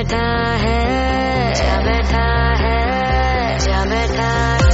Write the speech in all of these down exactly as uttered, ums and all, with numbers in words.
बैठा है, जा बैठा है, जा बैठा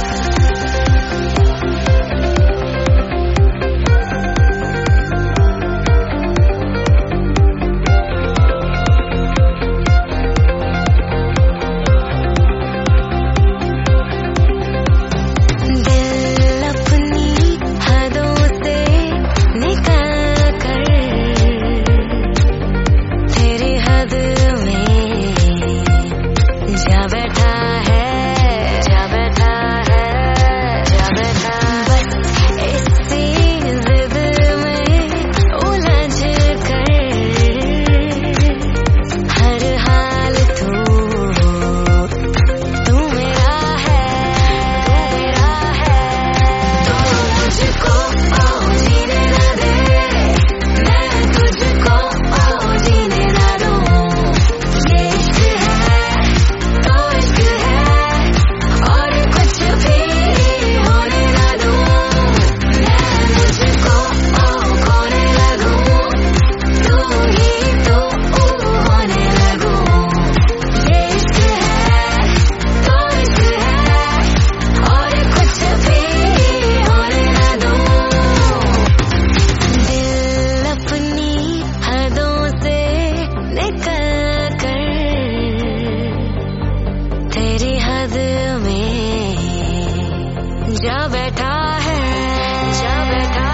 जा बैठा है, जा बैठा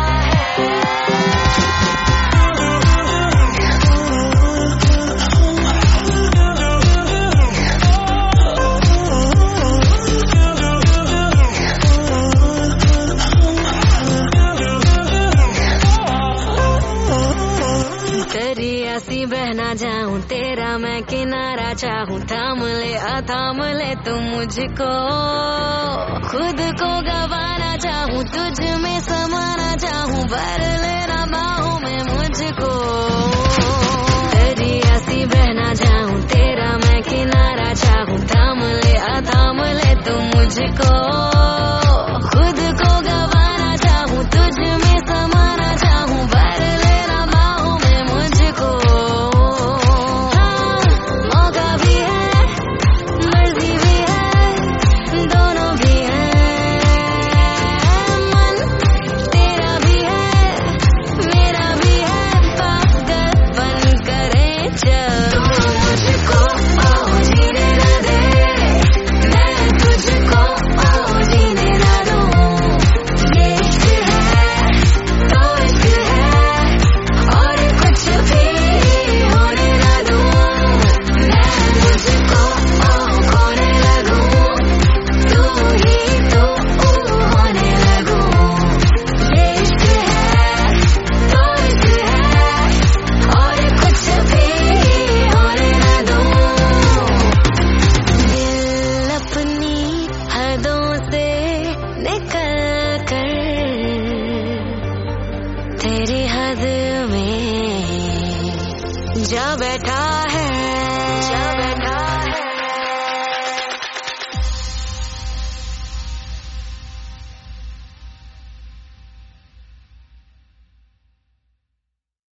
तेरी ऐसी बहना जाऊं, तेरा मैं किनारा चाहूं, थाम ले आ थाम ले तू मुझको, खुद को गवाना चाहूं, तुझ में समाना चाहूं, भर लेना बाहों में मुझको। तेरी ऐसी बहना जाऊं, तेरा मैं किनारा